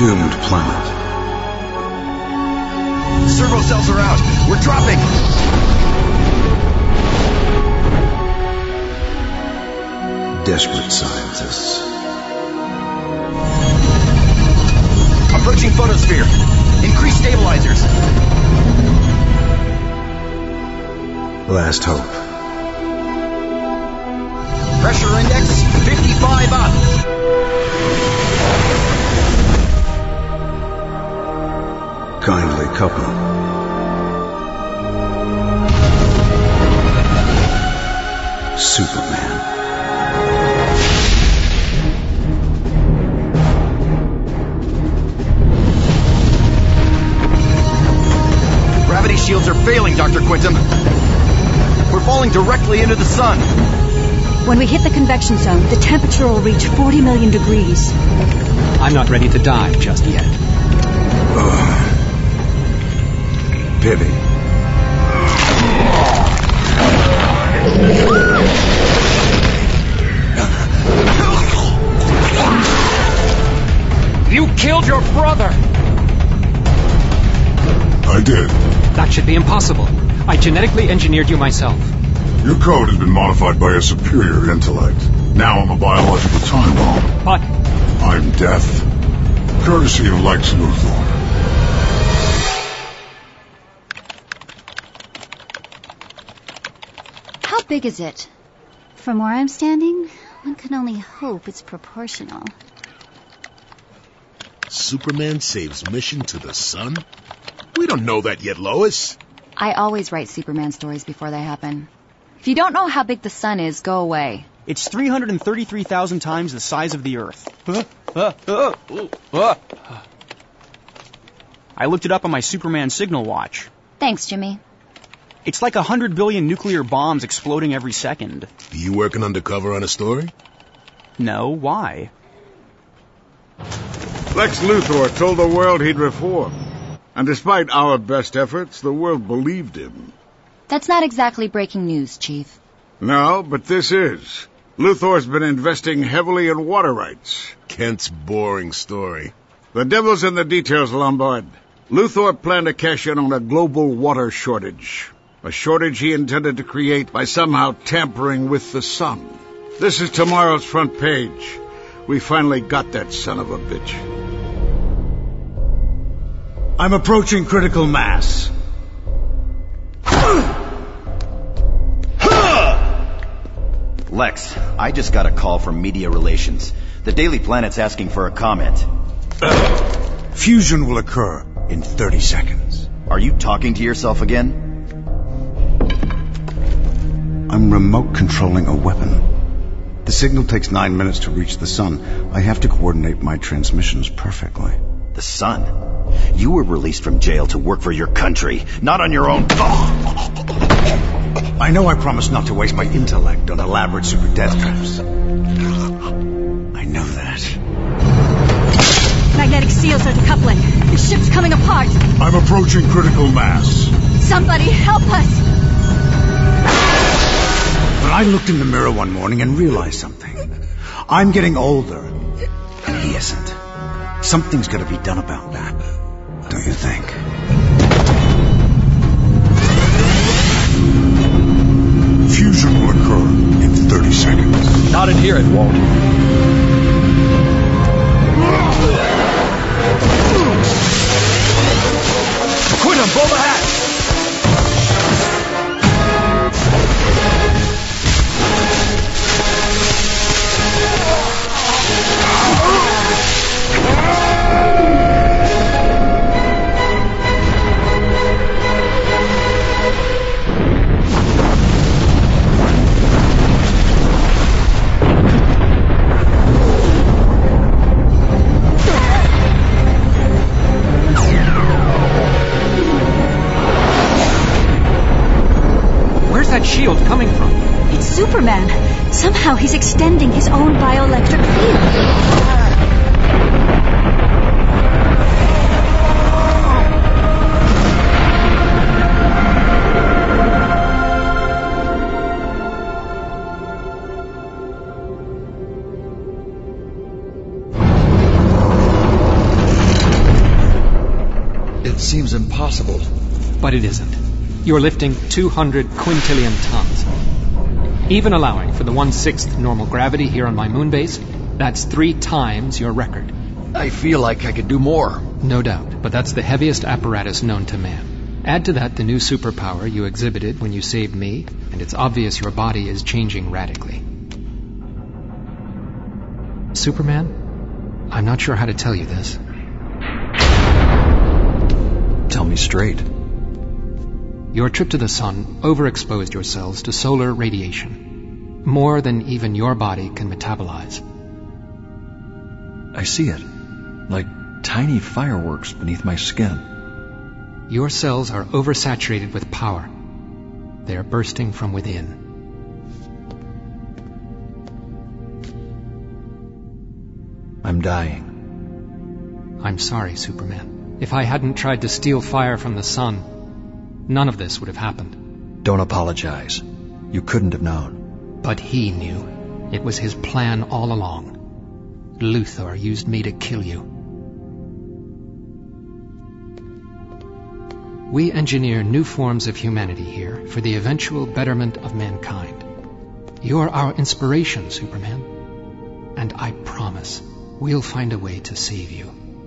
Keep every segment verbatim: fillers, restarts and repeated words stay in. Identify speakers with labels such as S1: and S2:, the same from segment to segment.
S1: doomed planet.
S2: Servo cells are out. We're dropping.
S1: Desperate scientists.
S2: Approaching photosphere. Increase stabilizers.
S1: Last hope.
S2: Pressure index fifty-five up.
S1: Kindly couple. Superman.
S2: Gravity shields are failing, Doctor Quintum. We're falling directly into the sun.
S3: When we hit the convection zone, the temperature will reach forty million degrees.
S4: I'm not ready to die just yet.
S1: Ugh. Pity.
S4: You killed your brother!
S5: I did.
S4: That should be impossible. I genetically engineered you myself.
S5: Your code has been modified by a superior intellect. Now I'm a biological time bomb.
S4: But...
S5: I'm death. Courtesy of Lex Luthor.
S3: How big is it? From where I'm standing, one can only hope it's proportional.
S6: Superman saves mission to the sun? We don't know that yet, Lois.
S7: I always write Superman stories before they happen. If you don't know how big the sun is, go away.
S8: It's three hundred thirty-three thousand times the size of the Earth. I looked it up on my Superman signal watch.
S7: Thanks, Jimmy.
S8: It's like a hundred billion nuclear bombs exploding every second.
S6: Are you working undercover on a story?
S8: No, why?
S9: Lex Luthor told the world he'd reform. And despite our best efforts, the world believed him.
S7: That's not exactly breaking news, Chief.
S9: No, but this is. Luthor's been investing heavily in water rights.
S6: Kent's boring story.
S9: The devil's in the details, Lombard. Luthor planned to cash in on a global water shortage. A shortage he intended to create by somehow tampering with the sun. This is tomorrow's front page. We finally got that son of a bitch.
S10: I'm approaching critical mass.
S2: Lex, I just got a call from Media Relations. The Daily Planet's asking for a comment.
S10: Fusion will occur in thirty seconds.
S2: Are you talking to yourself again?
S1: I'm remote controlling a weapon. The signal takes nine minutes to reach the sun. I have to coordinate my transmissions perfectly.
S2: The sun? You were released from jail to work for your country, not on your own.
S10: I know I promised not to waste my intellect on elaborate super death traps. I know that.
S3: Magnetic seals are decoupling. The ship's coming apart.
S5: I'm approaching critical mass.
S3: Somebody help us!
S10: But I looked in the mirror one morning and realized something. I'm getting older, and he isn't. Something's got to be done about that. Don't you think?
S5: Fusion will occur in thirty seconds.
S4: Not in here, it won't.
S2: Quintum, blow the hatch!
S4: That shield coming from?
S3: It's Superman. Somehow he's extending his own bioelectric field.
S11: seems impossible.
S4: But it isn't. You're lifting two hundred quintillion tons. Even allowing for the one-sixth normal gravity here on my moon base, that's three times your record.
S11: I feel like I could do more.
S4: No doubt, but that's the heaviest apparatus known to man. Add to that the new superpower you exhibited when you saved me, and it's obvious your body is changing radically. Superman, I'm not sure how to tell you this.
S11: Tell me straight.
S4: Your trip to the sun overexposed your cells to solar radiation, more than even your body can metabolize.
S11: I see it, like tiny fireworks beneath my skin.
S4: Your cells are oversaturated with power. They are bursting from within.
S11: I'm dying.
S4: I'm sorry, Superman. If I hadn't tried to steal fire from the sun, none of this would have happened.
S11: Don't apologize. You couldn't have known.
S4: But he knew. It was his plan all along. Luthor used me to kill you. We engineer new forms of humanity here for the eventual betterment of mankind. You're our inspiration, Superman. And I promise we'll find a way to save you.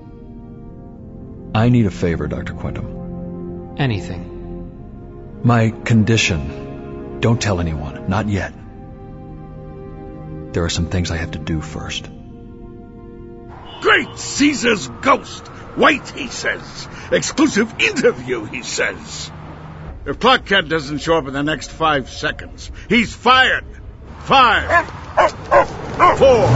S11: I need a favor, Doctor Quintum.
S4: Anything.
S11: My condition. Don't tell anyone. Not yet. There are some things I have to do first.
S9: Great Caesar's ghost! Wait, he says. Exclusive interview, he says. If Clark Kent doesn't show up in the next five seconds, he's fired. Five. Four.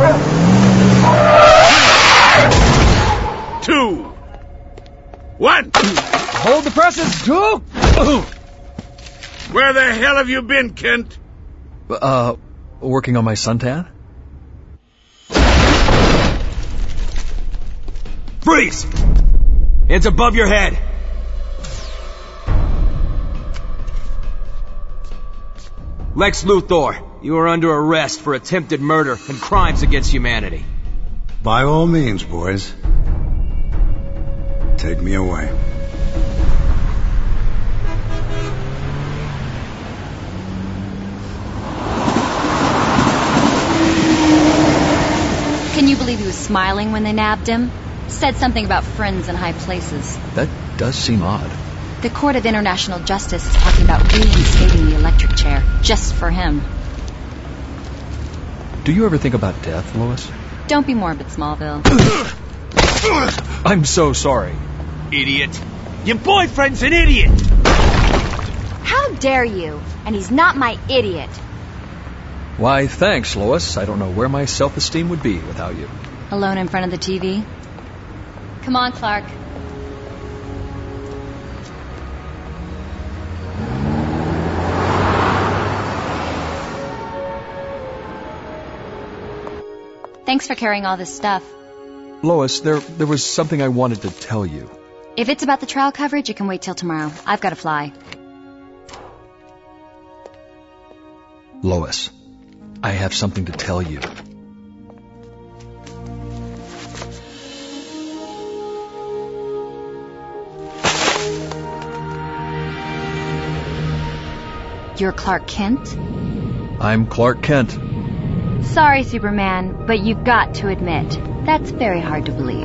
S9: Two. One.
S11: Hold the presses. Go.
S9: Where the hell have you been, Kent?
S11: Uh, working on my suntan?
S12: Freeze! Hands above your head! Lex Luthor, you are under arrest for attempted murder and crimes against humanity.
S1: By all means, boys. Take me away.
S7: Can you believe he was smiling when they nabbed him? Said something about friends in high places.
S11: That does seem odd.
S7: The Court of International Justice is talking about reinstating the electric chair, just for him.
S11: Do you ever think about death, Lois?
S7: Don't be morbid, Smallville.
S11: I'm so sorry.
S12: Idiot. Your boyfriend's an idiot!
S13: How dare you? And he's not my idiot.
S11: Why, thanks, Lois. I don't know where my self-esteem would be without you.
S7: Alone in front of the T V? Come on, Clark. Thanks for carrying all this stuff.
S11: Lois, there there was something I wanted to tell you.
S7: If it's about the trial coverage, it can wait till tomorrow. I've got to fly.
S11: Lois, I have something to tell you.
S7: You're Clark Kent?
S11: I'm Clark Kent.
S13: Sorry, Superman, but you've got to admit, that's very hard to believe.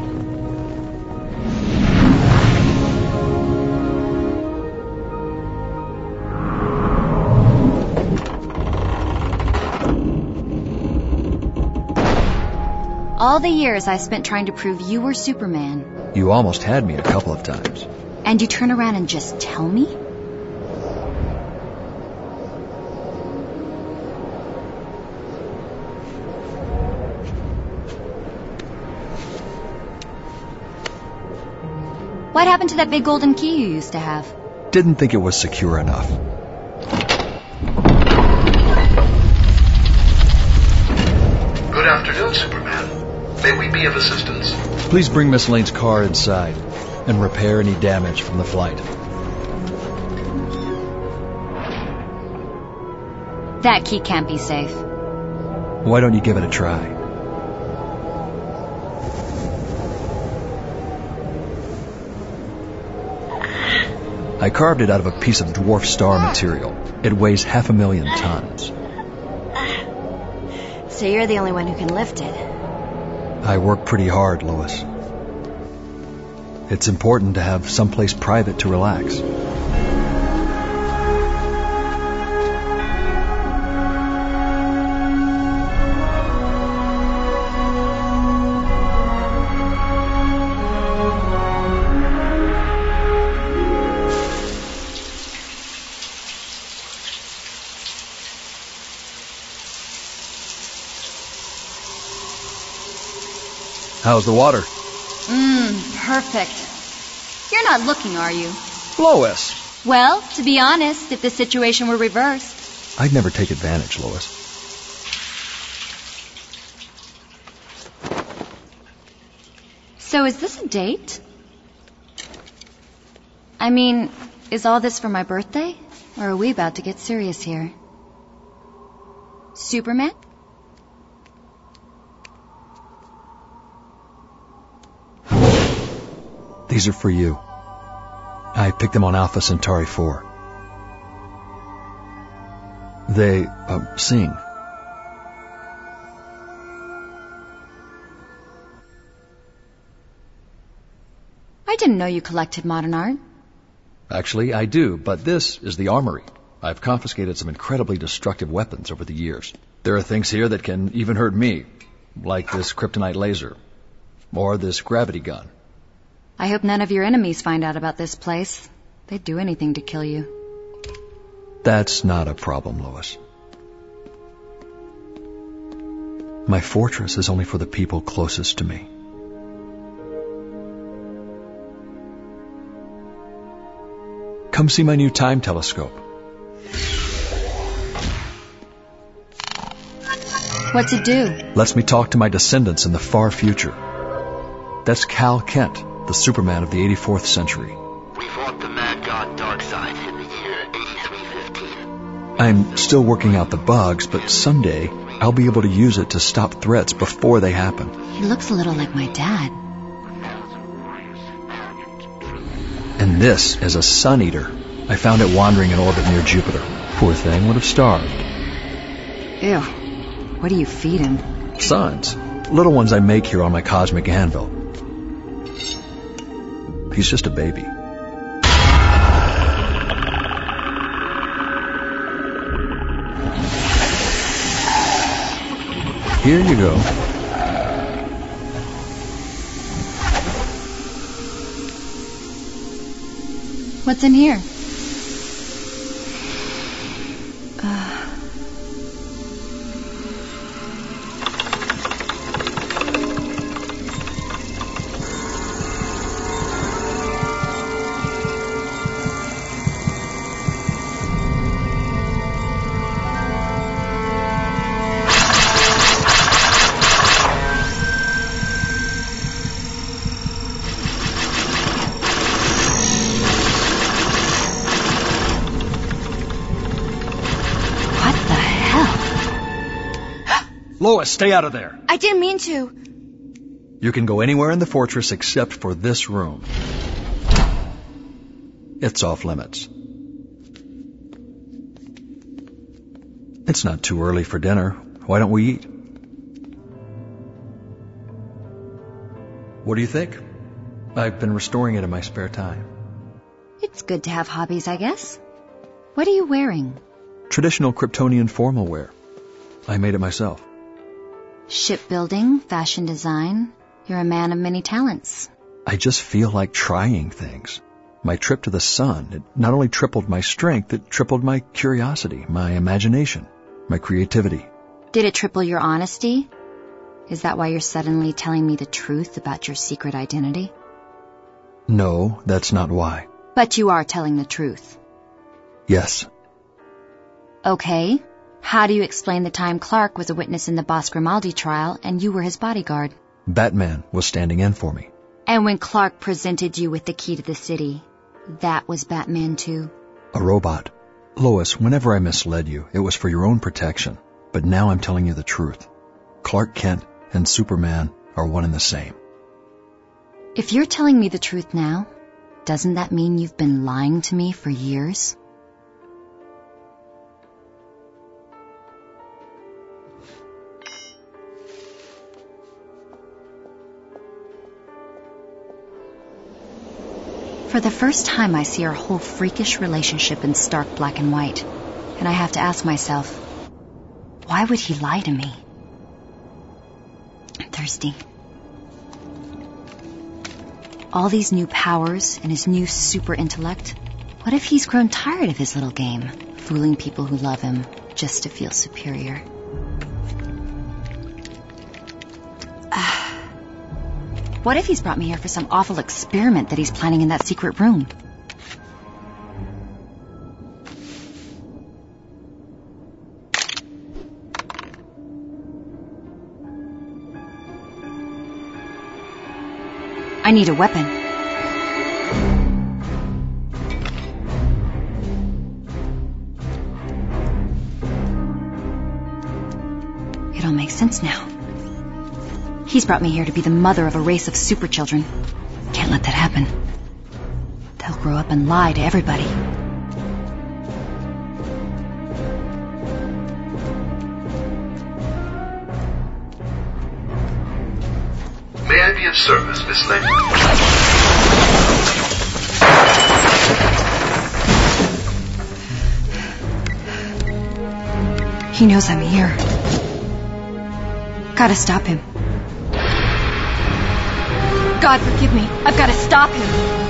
S7: All the years I spent trying to prove you were Superman.
S11: You almost had me a couple of times.
S7: And you turn around and just tell me? What happened to that big golden key you used to have?
S11: Didn't think it was secure enough.
S14: Good afternoon, Superman. May we be of assistance?
S11: Please bring Miss Lane's car inside and repair any damage from the flight.
S7: That key can't be safe.
S11: Why don't you give it a try? I carved it out of a piece of dwarf star material. It weighs half a million tons.
S3: So you're the only one who can lift it.
S11: I work pretty hard, Lois. It's important to have someplace private to relax. How's the water?
S7: Mmm, perfect. You're not looking, are you?
S11: Lois!
S7: Well, to be honest, if the situation were reversed...
S11: I'd never take advantage, Lois.
S7: So is this a date? I mean, is all this for my birthday? Or are we about to get serious here? Superman?
S11: These are for you. I picked them on Alpha Centauri four. They, uh, sing.
S7: I didn't know you collected modern art.
S11: Actually, I do, but this is the armory. I've confiscated some incredibly destructive weapons over the years. There are things here that can even hurt me, like this kryptonite laser, or this gravity gun.
S7: I hope none of your enemies find out about this place. They'd do anything to kill you.
S11: That's not a problem, Lois. My fortress is only for the people closest to me. Come see my new time telescope.
S7: What's it do?
S11: Lets me talk to my descendants in the far future. That's Cal Kent, the Superman of the eighty-fourth century.
S14: We fought the mad god Darkseid in the year eighty-three fifteen.
S11: I'm still working out the bugs, but someday I'll be able to use it to stop threats before they happen.
S7: He looks a little like my dad.
S11: And this is a Sun Eater. I found it wandering in orbit near Jupiter. Poor thing would have starved.
S7: Ew. What do you feed him?
S11: Suns. Little ones I make here on my cosmic anvil. He's just a baby. Here you go.
S7: What's in here?
S11: Lois, stay out of there.
S7: I didn't mean to.
S11: You can go anywhere in the fortress except for this room. It's off limits. It's not too early for dinner. Why don't we eat? What do you think? I've been restoring it in my spare time.
S7: It's good to have hobbies, I guess. What are you wearing?
S11: Traditional Kryptonian formal wear. I made it myself.
S7: Shipbuilding, fashion design. You're a man of many talents.
S11: I just feel like trying things. My trip to the sun, it not only tripled my strength, it tripled my curiosity, my imagination, my creativity.
S7: Did it triple your honesty? Is that why you're suddenly telling me the truth about your secret identity?
S11: No, that's not why.
S7: But you are telling the truth.
S11: Yes.
S7: Okay. How do you explain the time Clark was a witness in the Boss Grimaldi trial and you were his bodyguard?
S11: Batman was standing in for me.
S7: And when Clark presented you with the key to the city, that was Batman too?
S11: A robot. Lois, whenever I misled you, it was for your own protection. But now I'm telling you the truth. Clark Kent and Superman are one and the same.
S7: If you're telling me the truth now, Doesn't that mean you've been lying to me for years? For the first time, I see our whole freakish relationship in stark black and white. And I have to ask myself, why would he lie to me? I'm thirsty. All these new powers and his new super intellect. What if he's grown tired of his little game, fooling people who love him just to feel superior? What if he's brought me here for some awful experiment that he's planning in that secret room? I need a weapon. It all makes sense now. He's brought me here to be the mother of a race of super children. Can't let that happen. They'll grow up and lie to everybody.
S14: May I be of service, Miss Lane?
S7: He knows I'm here. Gotta stop him. God, forgive me. I've got to stop him.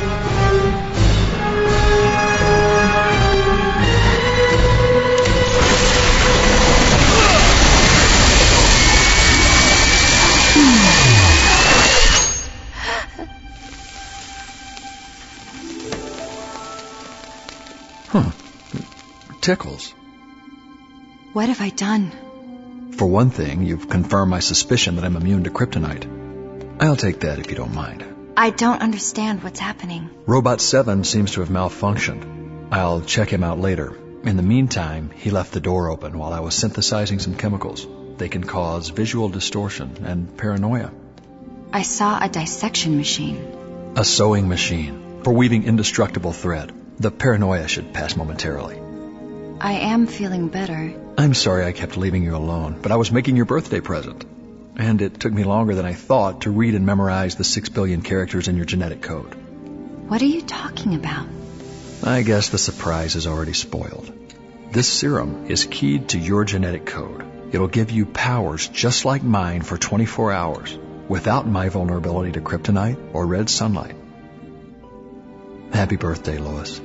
S11: Huh. Tickles.
S7: What have I done?
S11: For one thing, you've confirmed my suspicion that I'm immune to kryptonite. I'll take that if you don't mind.
S7: I don't understand what's happening.
S11: Robot seven seems to have malfunctioned. I'll check him out later. In the meantime, he left the door open while I was synthesizing some chemicals. They can cause visual distortion and paranoia.
S7: I saw a dissection machine.
S11: A sewing machine for weaving indestructible thread. The paranoia should pass momentarily.
S7: I am feeling better.
S11: I'm sorry I kept leaving you alone, but I was making your birthday present. And it took me longer than I thought to read and memorize the six billion characters in your genetic code.
S7: What are you talking about?
S11: I guess the surprise is already spoiled. This serum is keyed to your genetic code. It'll give you powers just like mine for twenty-four hours, without my vulnerability to kryptonite or red sunlight. Happy birthday, Lois.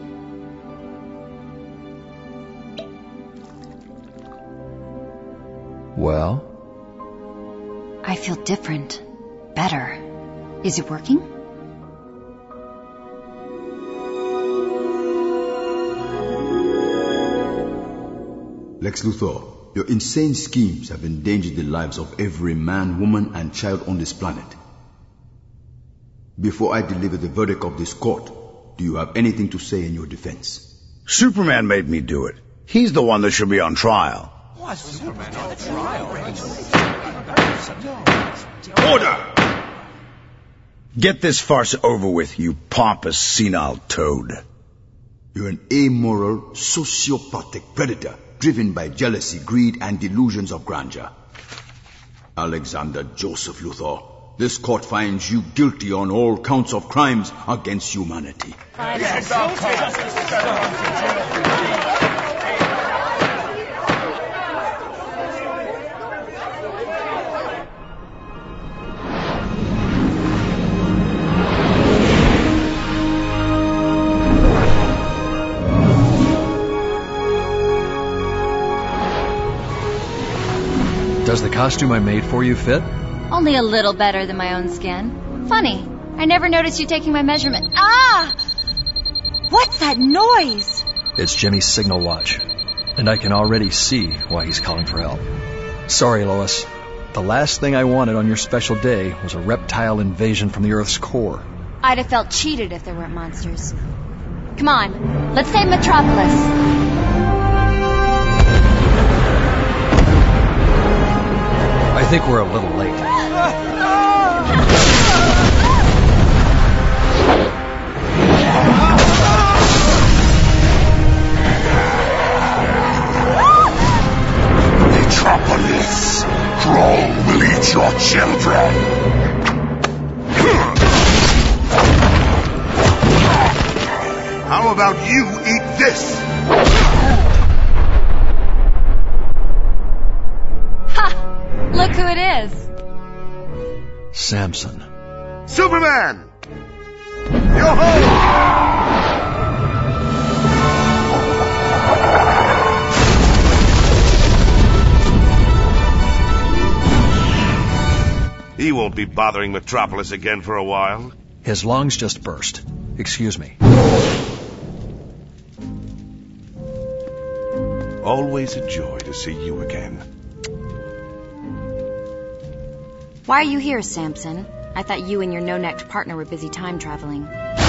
S11: Well?
S7: I feel different. Better. Is it working?
S15: Lex Luthor, your insane schemes have endangered the lives of every man, woman, and child on this planet. Before I deliver the verdict of this court, do you have anything to say in your defense?
S10: Superman made me do it. He's the one that should be on trial.
S2: Why is Superman on trial?
S10: Order! Get this farce over with, you pompous, senile toad.
S15: You're an amoral, sociopathic predator, driven by jealousy, greed, and delusions of grandeur. Alexander Joseph Luthor, this court finds you guilty on all counts of crimes against humanity.
S11: Does the costume I made for you fit?
S13: Only a little better than my own skin. Funny, I never noticed you taking my measurement. Ah! What's that noise?
S11: It's Jimmy's signal watch, and I can already see why he's calling for help. Sorry, Lois. The last thing I wanted on your special day was a reptile invasion from the Earth's core.
S13: I'd have felt cheated if there weren't monsters. Come on, let's save Metropolis.
S11: I think we're a little late.
S5: your children!
S16: How about you eat this?
S13: Ha! Look who it is.
S11: Samson.
S16: Superman! Yo-ho!
S17: He won't be bothering Metropolis again for a while.
S11: His lungs just burst. Excuse me.
S17: Always a joy to see you again.
S7: Why are you here, Samson? I thought you and your no-necked partner were busy time traveling.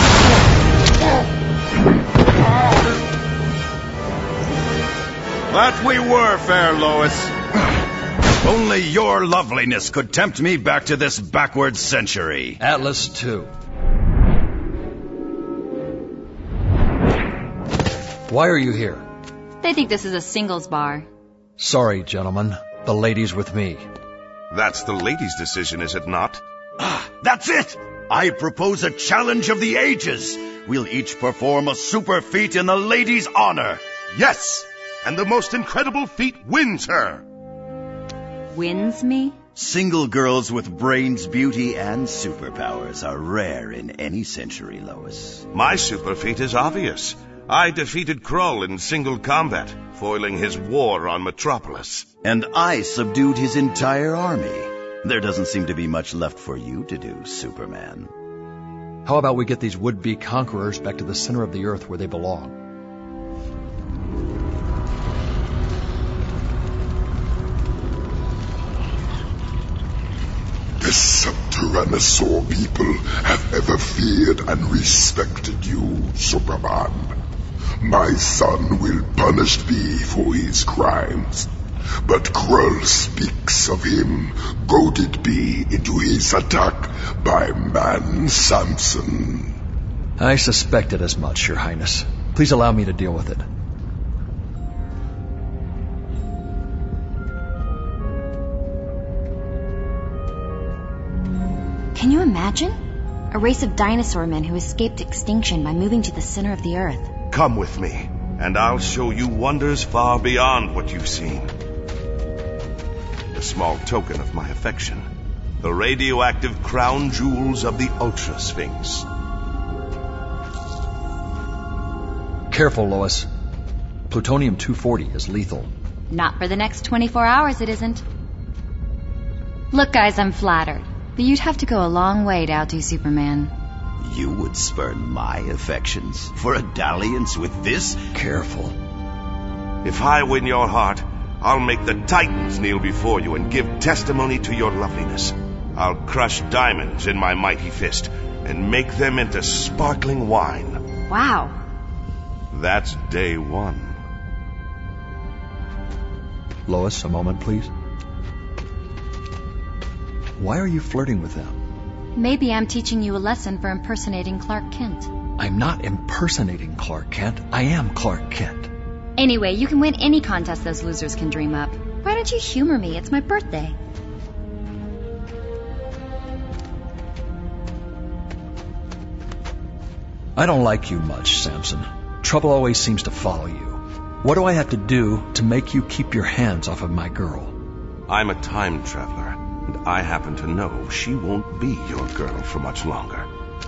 S2: That we were, fair Lois. Only your loveliness could tempt me back to this backward century.
S11: Atlas two. Why are you here?
S7: They think this is a singles bar.
S11: Sorry, gentlemen. The lady's with me.
S17: That's the lady's decision, is it not?
S2: Ah, that's it! I propose a challenge of the ages. We'll each perform a super feat in the lady's honor.
S17: Yes! And the most incredible feat wins her.
S7: Wins me?
S2: Single girls with brains, beauty, and superpowers are rare in any century, Lois.
S17: My super feat is obvious. I defeated Krull in single combat, foiling his war on Metropolis.
S2: And I subdued his entire army. There doesn't seem to be much left for you to do, Superman.
S11: How about we get these would-be conquerors back to the center of the Earth where they belong?
S5: The Subterranosaur people have ever feared and respected you, Superman. My son will punish thee for his crimes, but Krull speaks of him, goaded be into his attack by man Samson.
S11: I suspected as much, Your Highness. Please allow me to deal with it.
S7: Can you imagine? A race of dinosaur men who escaped extinction by moving to the center of the Earth.
S17: Come with me, and I'll show you wonders far beyond what you've seen. A small token of my affection. The radioactive crown jewels of the Ultra Sphinx.
S11: Careful, Lois. Plutonium two forty is lethal.
S13: Not for the next twenty-four hours, it isn't. Look, guys, I'm flattered. But you'd have to go a long way to outdo Superman.
S2: You would spurn my affections for a dalliance with this?
S11: Careful.
S17: If I win your heart, I'll make the Titans kneel before you and give testimony to your loveliness. I'll crush diamonds in my mighty fist and make them into sparkling wine.
S7: Wow.
S17: That's day one.
S11: Lois, a moment, please. Why are you flirting with them?
S13: Maybe I'm teaching you a lesson for impersonating Clark Kent.
S11: I'm not impersonating Clark Kent. I am Clark Kent.
S13: Anyway, you can win any contest those losers can dream up. Why don't you humor me? It's my birthday.
S11: I don't like you much, Samson. Trouble always seems to follow you. What do I have to do to make you keep your hands off of my girl?
S17: I'm a time traveler. And I happen to know she won't be your girl for much longer.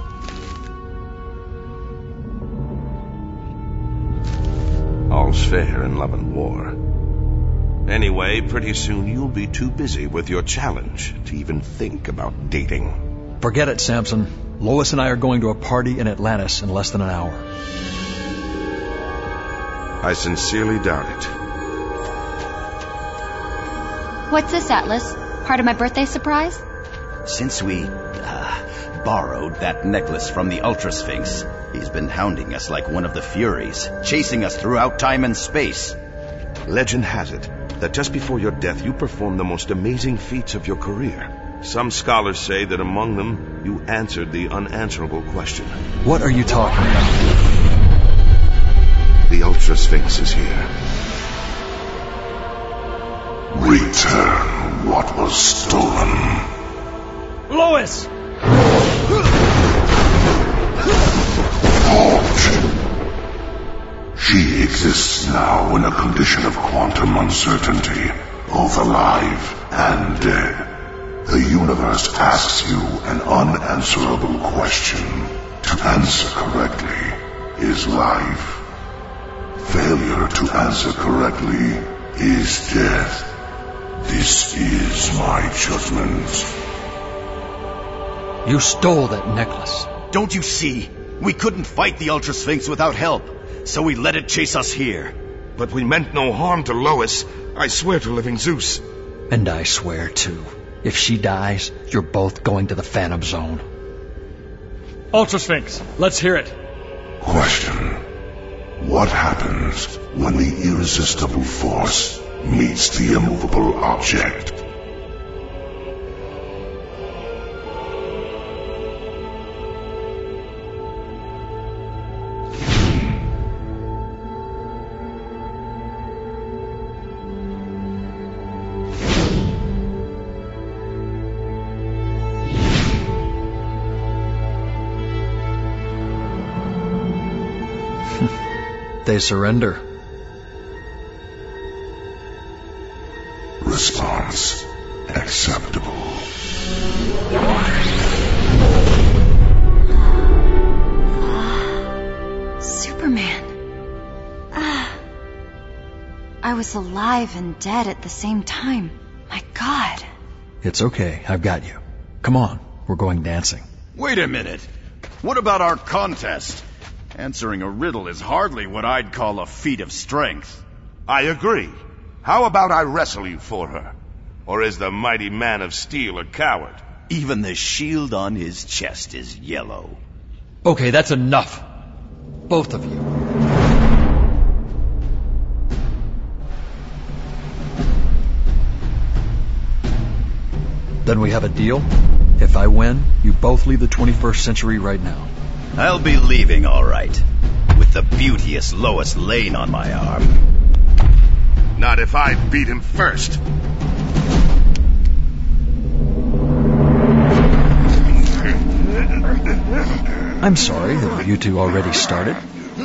S17: All's fair in love and war. Anyway, pretty soon you'll be too busy with your challenge to even think about dating.
S11: Forget it, Samson. Lois and I are going to a party in Atlantis in less than an hour.
S17: I sincerely doubt it.
S13: What's this, Atlas? Part of my birthday surprise?
S2: Since we, uh, borrowed that necklace from the Ultra Sphinx, he's been hounding us like one of the Furies, chasing us throughout time and space.
S17: Legend has it that just before your death you performed the most amazing feats of your career. Some scholars say that among them you answered the unanswerable question.
S11: What are you talking about?
S17: The Ultra Sphinx is here.
S5: Return what was stolen.
S12: Lois!
S5: Halt! She exists now in a condition of quantum uncertainty, both alive and dead. The universe asks you an unanswerable question. To answer correctly is life. Failure to answer correctly is death. This is my judgment.
S11: You stole that necklace.
S2: Don't you see? We couldn't fight the Ultra Sphinx without help, so we let it chase us here.
S17: But we meant no harm to Lois. I swear to living Zeus.
S11: And I swear too. If she dies, you're both going to the Phantom Zone.
S12: Ultra Sphinx, let's hear it.
S5: Question. What happens when the irresistible force meets the immovable object?
S11: They surrender.
S5: Response acceptable.
S7: Superman. Ah. I was alive and dead at the same time. My God.
S11: It's okay. I've got you. Come on. We're going dancing.
S2: Wait a minute. What about our contest? Answering a riddle is hardly what I'd call a feat of strength.
S17: I agree. How about I wrestle you for her? Or is the mighty man of steel a coward?
S2: Even the shield on his chest is yellow.
S11: Okay, that's enough. Both of you. Then we have a deal? If I win, you both leave the twenty-first century right now.
S2: I'll be leaving, all right. With the beauteous Lois Lane on my arm.
S17: Not if I beat him first.
S11: I'm sorry that you two already started.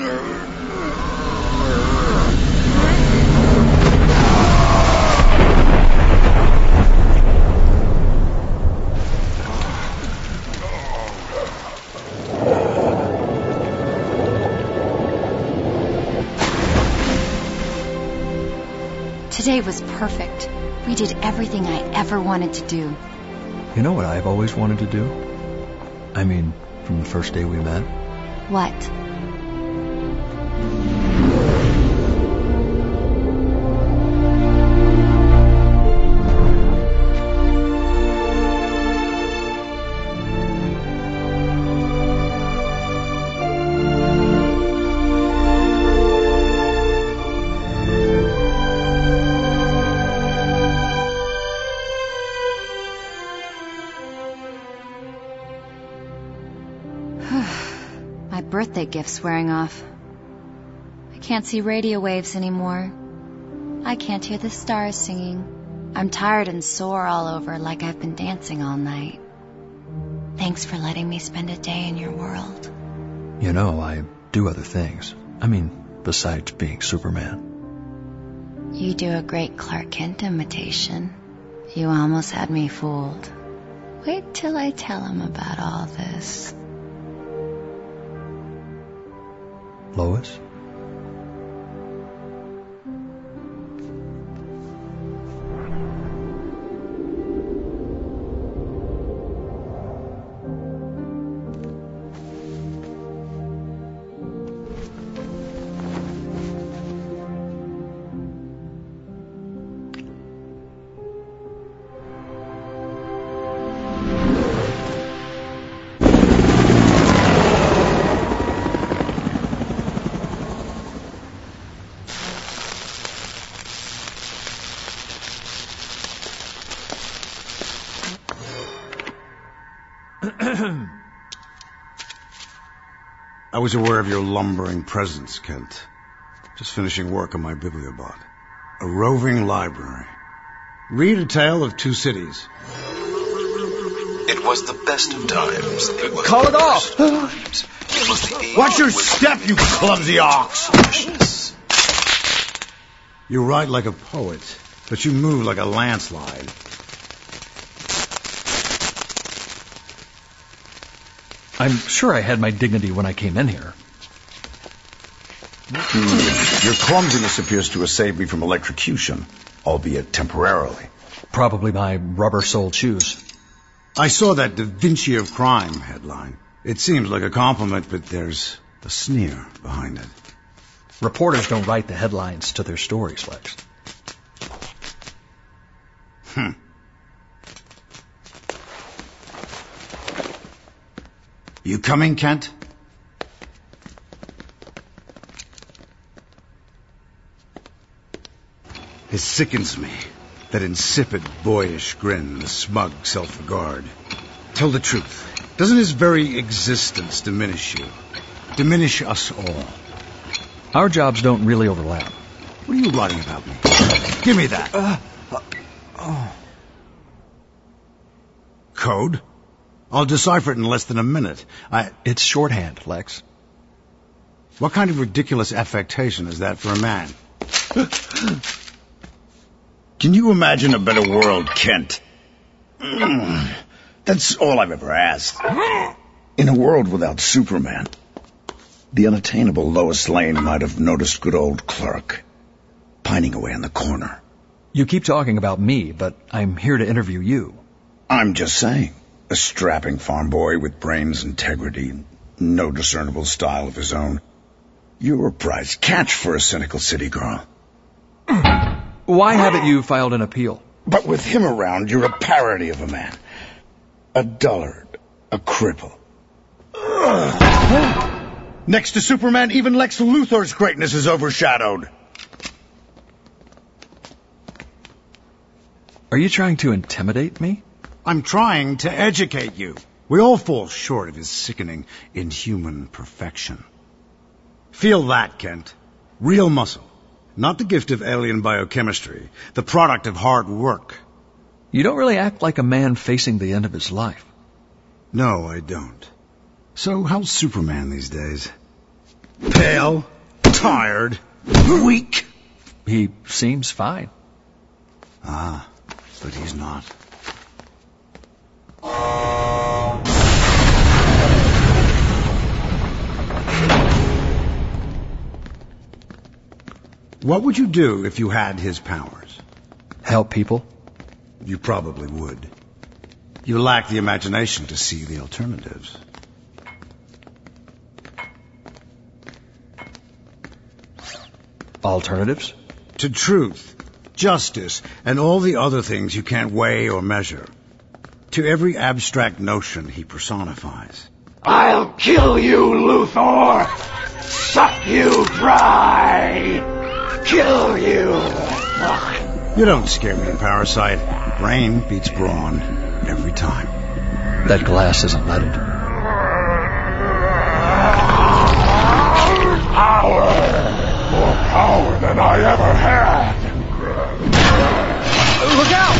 S7: Today was perfect. We did everything I ever wanted to do.
S11: You know what I've always wanted to do? I mean, from the first day we met?
S7: What? My birthday gift's wearing off. I can't see radio waves anymore. I can't hear the stars singing. I'm tired and sore all over like I've been dancing all night. Thanks for letting me spend a day in your world.
S11: You know, I do other things. I mean, besides being Superman.
S7: You do a great Clark Kent imitation. You almost had me fooled. Wait till I tell him about all this.
S11: Lois?
S10: I was aware of your lumbering presence, Kent. Just finishing work on my bibliobot. A roving library. Read A Tale of Two Cities.
S18: It was the best of times. It was
S12: Call it off!
S18: times. It was the age
S10: Watch your
S18: when
S10: step, you clumsy ox!
S18: foolishness.
S10: You write like a poet, but you move like a landslide.
S11: I'm sure I had my dignity when I came in here.
S1: Hmm. Your clumsiness appears to have saved me from electrocution, albeit temporarily.
S11: Probably my rubber-soled shoes.
S10: I saw that Da Vinci of Crime headline. It seems like a compliment, but there's a sneer behind it.
S11: Reporters don't write the headlines to their stories, Lex.
S10: Hmm. You coming, Kent? It sickens me, that insipid, boyish grin, the smug self-regard. Tell the truth. Doesn't his very existence diminish you? Diminish us all?
S11: Our jobs don't really overlap.
S10: What are you writing about me? Give me that. Uh, uh, oh. Code? I'll decipher it in less than a minute. I...
S11: It's shorthand, Lex.
S10: What kind of ridiculous affectation is that for a man?
S1: Can you imagine a better world, Kent? That's all I've ever asked. In a world without Superman, the unattainable Lois Lane might have noticed good old Clark, pining away in the corner.
S11: You keep talking about me, but I'm here to interview you.
S1: I'm just saying. A strapping farm boy with brains, integrity, and no discernible style of his own. You're a prize catch for a cynical city girl.
S11: Why haven't you filed an appeal?
S1: But with him around, you're a parody of a man. A dullard. A cripple. Next to Superman, even Lex Luthor's greatness is overshadowed.
S11: Are you trying to intimidate me?
S10: I'm trying to educate you. We all fall short of his sickening, inhuman perfection. Feel that, Kent. Real muscle. Not the gift of alien biochemistry. The product of hard work.
S11: You don't really act like a man facing the end of his life.
S10: No, I don't. So, how's Superman these days? Pale, tired, weak.
S11: He seems fine.
S10: Ah, but he's not. What would you do if you had his powers?
S11: Help people?
S10: You probably would. You lack the imagination to see the alternatives.
S11: Alternatives?
S10: To truth, justice, and all the other things you can't weigh or measure. To every abstract notion he personifies.
S16: I'll kill you, Luthor! Suck you dry! Kill you!
S10: You don't scare me, Parasite. Brain beats brawn every time.
S11: That glass isn't leaded.
S16: Power! More power than I ever had!
S12: Look out!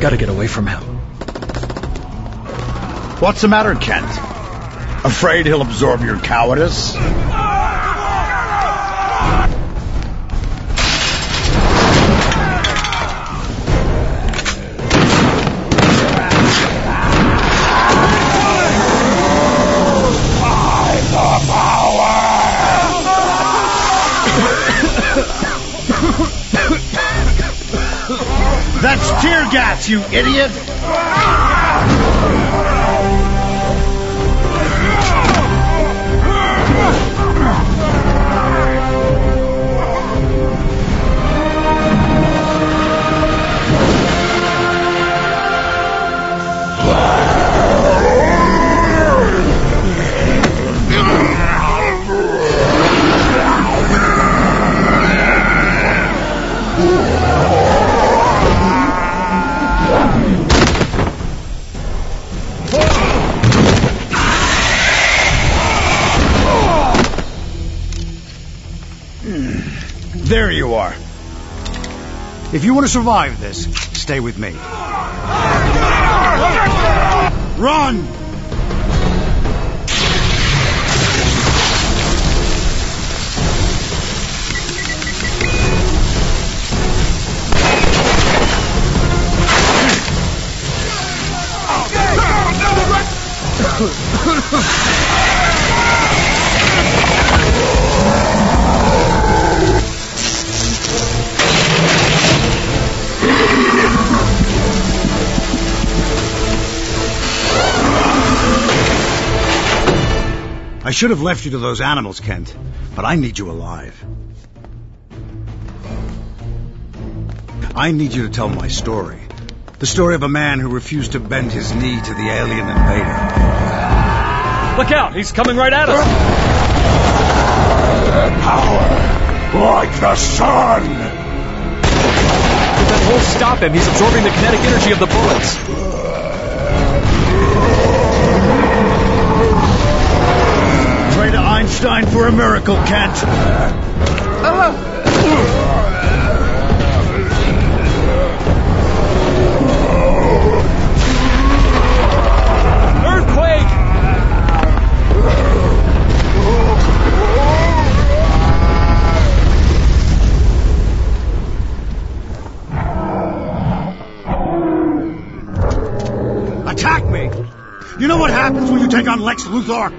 S11: Gotta get away from him.
S1: What's the matter, Kent? Afraid he'll absorb your cowardice? That's tear gas, you idiot!
S10: There you are. If you want to survive this, stay with me. Run! I should have left you to those animals, Kent, but I need you alive. I need you to tell my story. The story of a man who refused to bend his knee to the alien invader.
S12: Look out! He's coming right at us!
S16: Power, like the sun!
S12: That won't stop him. He's absorbing the kinetic energy of the bullets.
S1: Pray to Einstein for a miracle, Kent. Uh.
S10: Attack me! You know what happens when you take on Lex Luthor?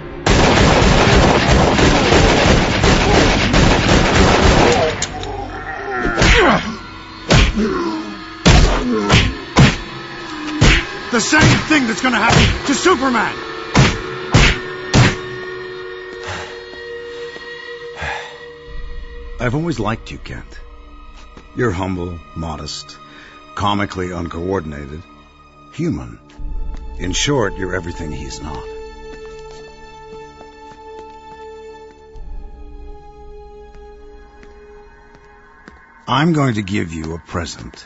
S10: The same thing that's gonna happen to Superman! I've always liked you, Kent. You're humble, modest, comically uncoordinated, human. In short, you're everything he's not. I'm going to give you a present.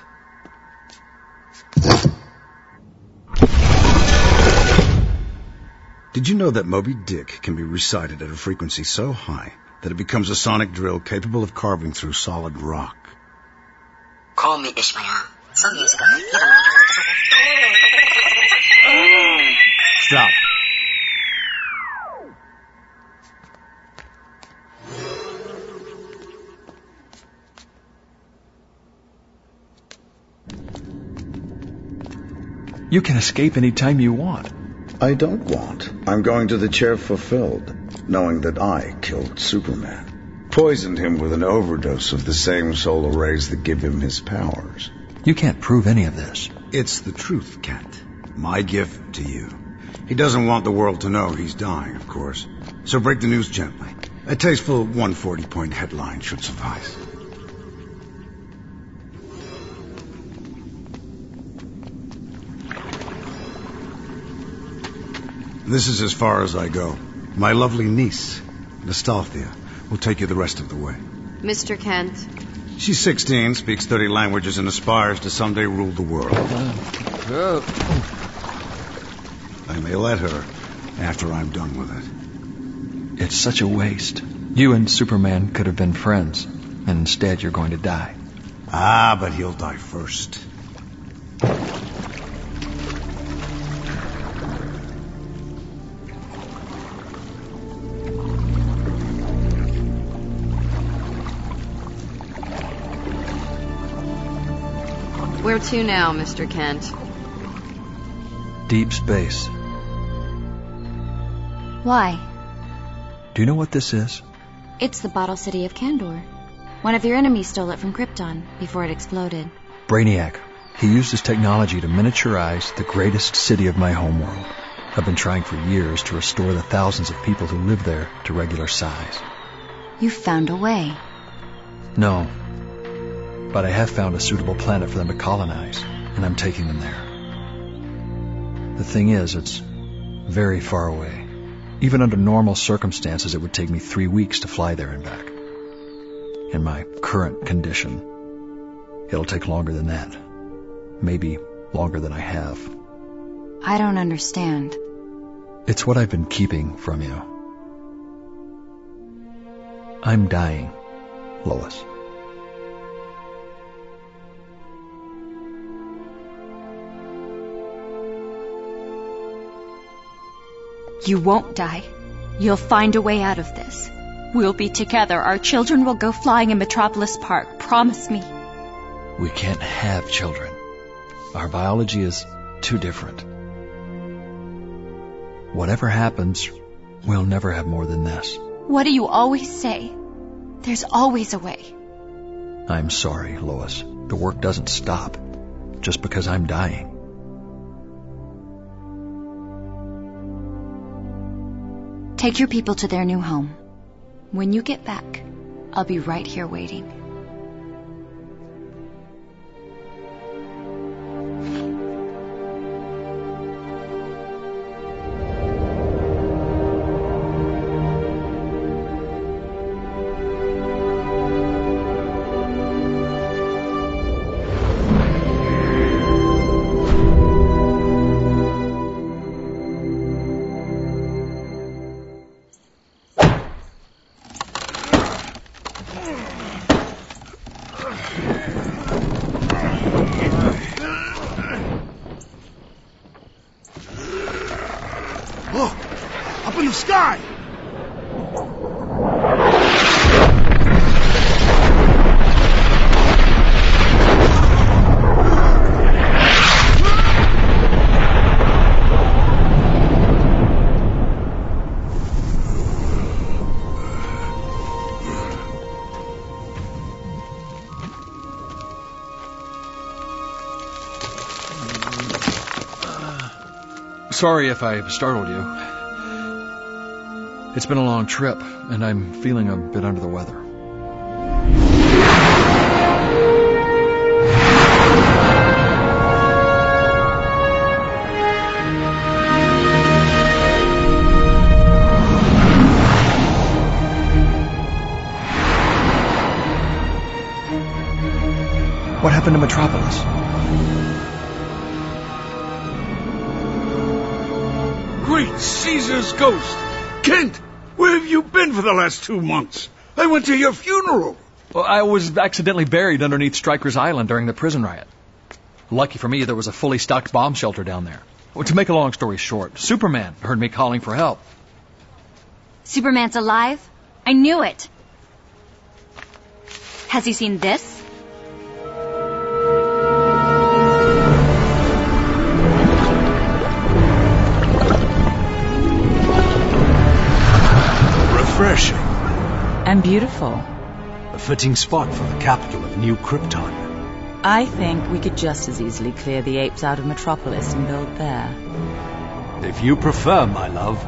S10: Did you know that Moby Dick can be recited at a frequency so high that it becomes a sonic drill capable of carving through solid rock?
S19: Call me Ishmael. Some years ago,
S10: Stop.
S11: You can escape any time you want.
S1: I don't want. I'm going to the chair fulfilled, knowing that I killed Superman. Poisoned him with an overdose of the same solar rays that give him his powers.
S11: You can't prove any of this.
S10: It's the truth, Kent. My gift to you. He doesn't want the world to know he's dying, of course. So break the news gently. A tasteful one forty point headline should suffice. This is as far as I go. My lovely niece, Nastalthia, will take you the rest of the way.
S20: Mister Kent.
S10: She's sixteen, speaks thirty languages, and aspires to someday rule the world. I may let her after I'm done with it.
S11: It's such a waste. You and Superman could have been friends, and instead you're going to die.
S10: Ah, but he'll die first.
S20: Where to now, Mister Kent?
S11: Deep space.
S7: Why?
S11: Do you know what this is?
S7: It's the bottle city of Kandor. One of your enemies stole it from Krypton before it exploded.
S11: Brainiac. He used his technology to miniaturize the greatest city of my homeworld. I've been trying for years to restore the thousands of people who live there to regular size.
S7: You found a way.
S11: No. But I have found a suitable planet for them to colonize, and I'm taking them there. The thing is, it's very far away. Even under normal circumstances, it would take me three weeks to fly there and back. In my current condition, it'll take longer than that. Maybe longer than I have.
S7: I don't understand.
S11: It's what I've been keeping from you. I'm dying, Lois.
S7: You won't die. You'll find a way out of this. We'll be together. Our children will go flying in Metropolis Park. Promise me.
S11: We can't have children. Our biology is too different. Whatever happens, we'll never have more than this.
S7: What do you always say? There's always a way.
S11: I'm sorry, Lois. The work doesn't stop just because I'm dying.
S7: Take your people to their new home. When you get back, I'll be right here waiting.
S9: Up in the sky!
S11: Sorry if I startled you. It's been a long trip, and I'm feeling a bit under the weather. What happened to Metropolis?
S9: Great Caesar's ghost! Kent, where have you been for the last two months? I went to your funeral.
S11: Well, I was accidentally buried underneath Stryker's Island during the prison riot. Lucky for me, there was a fully stocked bomb shelter down there. Well, to make a long story short, Superman heard me calling for help.
S13: Superman's alive? I knew it. Has he seen this?
S10: Refreshing.
S21: And beautiful.
S10: A fitting spot for the capital of New Krypton.
S21: I think we could just as easily clear the apes out of Metropolis and build there.
S10: If you prefer, my love.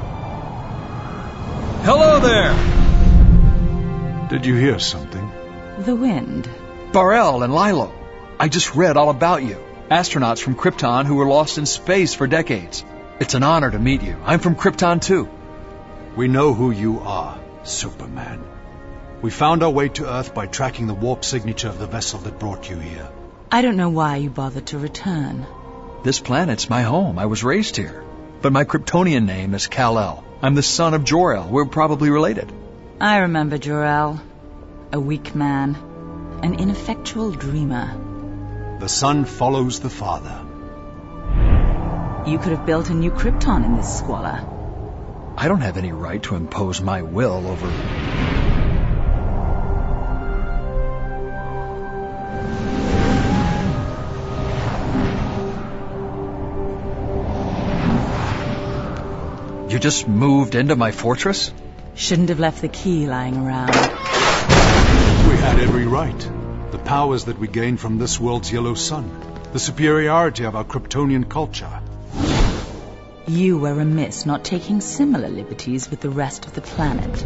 S11: Hello there!
S10: Did you hear something?
S21: The wind.
S11: Bar-El and Lilo. I just read all about you. Astronauts from Krypton who were lost in space for decades. It's an honor to meet you. I'm from Krypton too.
S10: We know who you are, Superman. We found our way to Earth by tracking the warp signature of the vessel that brought you here.
S21: I don't know why you bothered to return.
S11: This planet's my home. I was raised here. But my Kryptonian name is Kal-El. I'm the son of Jor-El. We're probably related.
S21: I remember Jor-El. A weak man. An ineffectual dreamer.
S10: The son follows the father.
S21: You could have built a new Krypton in this squalor.
S11: I don't have any right to impose my will over... You just moved into my fortress?
S21: Shouldn't have left the key lying around.
S8: We had every right. The powers that we gained from this world's yellow sun. The superiority of our Kryptonian culture.
S21: You were remiss not taking similar liberties with the rest of the planet.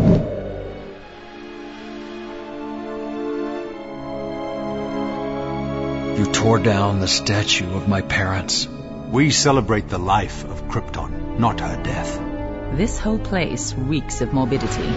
S11: You tore down the statue of my parents.
S8: We celebrate the life of Krypton, not her death.
S21: This whole place reeks of morbidity.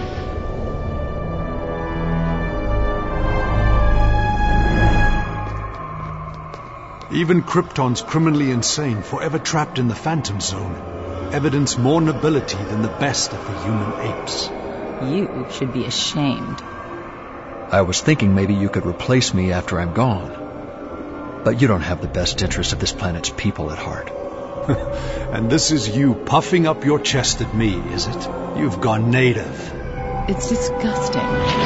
S8: Even Krypton's criminally insane, forever trapped in the Phantom Zone, evidence more nobility than the best of the human apes.
S21: You should be ashamed.
S11: I was thinking maybe you could replace me after I'm gone. But you don't have the best interest of this planet's people at heart.
S8: And this is you puffing up your chest at me, is it? You've gone native.
S21: It's disgusting.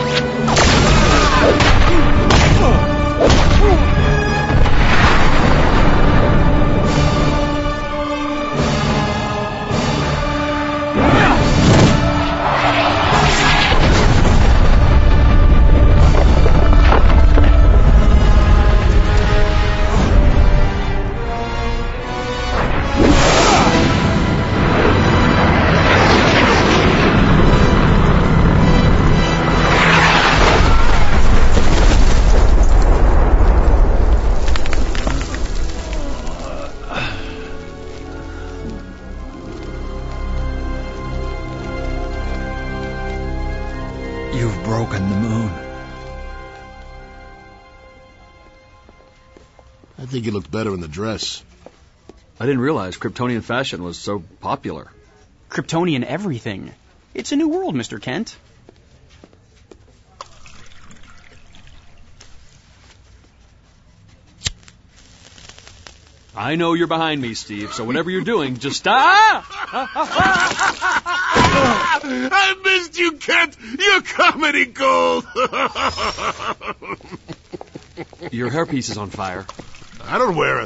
S11: You've broken the moon.
S6: I think you looked better in the dress.
S11: I didn't realize Kryptonian fashion was so popular.
S22: Kryptonian everything. It's a new world, Mister Kent.
S23: I know you're behind me, Steve, so whatever you're doing, just stop!
S6: I missed you, Kent! You're comedy gold!
S23: Your hairpiece is on fire.
S6: I don't wear it.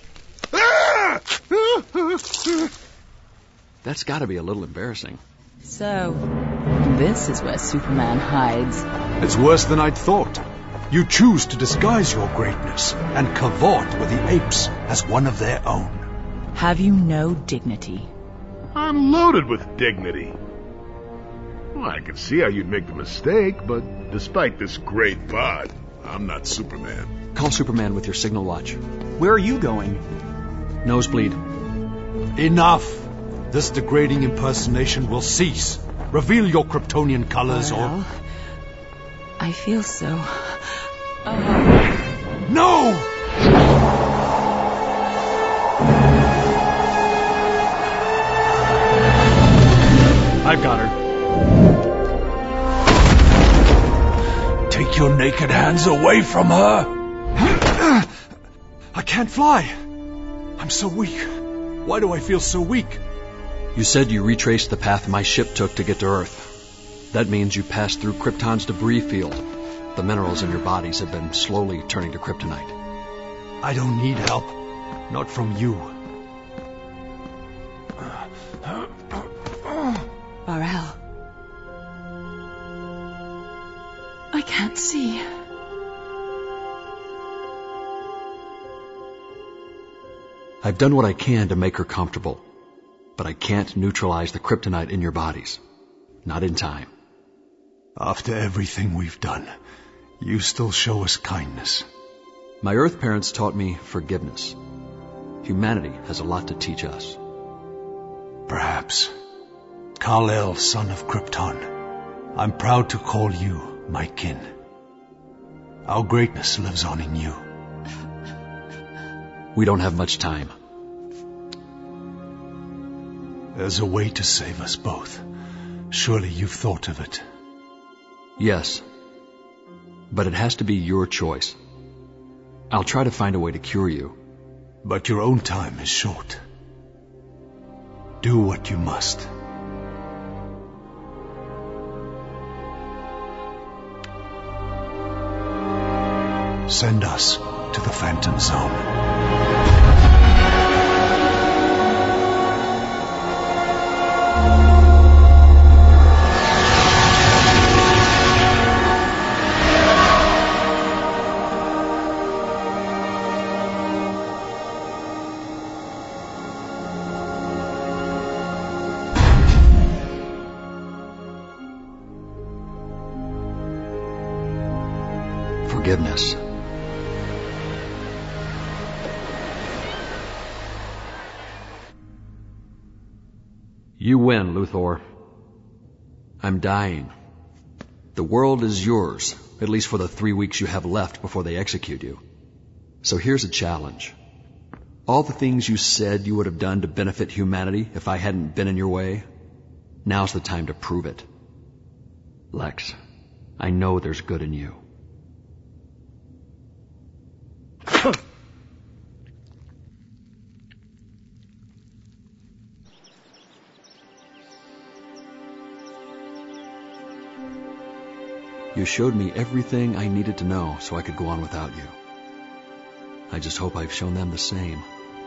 S23: That's got to be a little embarrassing.
S21: So, this is where Superman hides.
S8: It's worse than I'd thought. You choose to disguise your greatness and cavort with the apes as one of their own.
S21: Have you no dignity?
S6: I'm loaded with dignity. Well, I can see how you'd make the mistake, but despite this great bod, I'm not Superman.
S23: Call Superman with your signal watch.
S22: Where are you going?
S23: Nosebleed.
S8: Enough! This degrading impersonation will cease. Reveal your Kryptonian colors
S21: well,
S8: or...
S21: I feel so... Uh...
S8: No!
S23: I've got her.
S8: Take your naked hands away from her! I can't fly! I'm so weak. Why do I feel so weak?
S23: You said you retraced the path my ship took to get to Earth. That means you passed through Krypton's debris field. The minerals in your bodies have been slowly turning to kryptonite.
S8: I don't need help. Not from you.
S21: Varel. I can't see.
S23: I've done what I can to make her comfortable, but I can't neutralize the kryptonite in your bodies. Not in time.
S8: After everything we've done, you still show us kindness.
S23: My Earth parents taught me forgiveness. Humanity has a lot to teach us.
S8: Perhaps. Kal-El, son of Krypton, I'm proud to call you my kin. Our greatness lives on in you.
S23: We don't have much time.
S8: There's a way to save us both. Surely you've thought of it.
S23: Yes. But it has to be your choice. I'll try to find a way to cure you.
S8: But your own time is short. Do what you must. Send us to the Phantom Zone.
S23: forgiveness. You win, Luthor. I'm dying. The world is yours, at least for the three weeks you have left before they execute you. So here's a challenge. All the things you said you would have done to benefit humanity if I hadn't been in your way, now's the time to prove it. Lex, I know there's good in you. You showed me everything I needed to know so I could go on without you. I just hope I've shown them the same.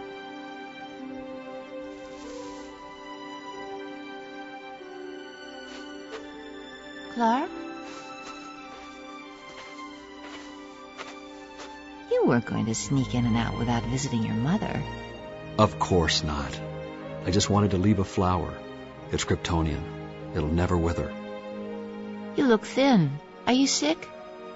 S3: Clark? You weren't going to sneak in and out without visiting your mother.
S23: Of course not. I just wanted to leave a flower. It's Kryptonian. It'll never wither.
S3: You look thin. Are you sick?